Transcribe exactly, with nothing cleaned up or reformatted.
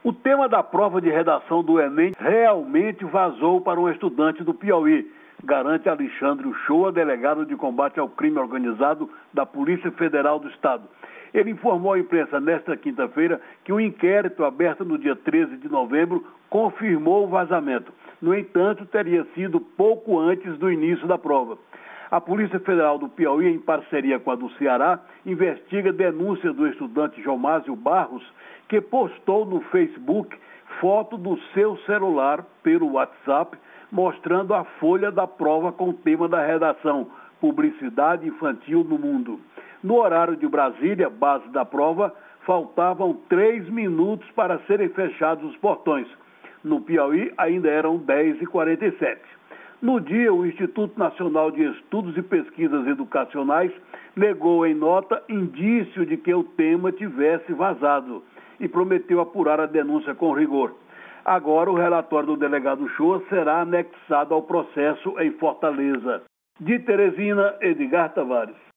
O tema da prova de redação do Enem realmente vazou para um estudante do Piauí, garante Alexandre Uchoa, delegado de combate ao crime organizado da Polícia Federal do Estado. Ele informou à imprensa nesta quinta-feira que um inquérito aberto no dia treze de novembro confirmou o vazamento. No entanto, teria sido pouco antes do início da prova. A Polícia Federal do Piauí, em parceria com a do Ceará, investiga denúncias do estudante Jomásio Barros, que postou no Facebook foto do seu celular pelo WhatsApp, mostrando a folha da prova com o tema da redação, Publicidade Infantil no Mundo. No horário de Brasília, base da prova, faltavam três minutos para serem fechados os portões. No Piauí, ainda eram dez e quarenta e sete. No dia, o Instituto Nacional de Estudos e Pesquisas Educacionais negou em nota indício de que o tema tivesse vazado e prometeu apurar a denúncia com rigor. Agora, o relatório do delegado Uchoa será anexado ao processo em Fortaleza. De Teresina, Edgar Tavares.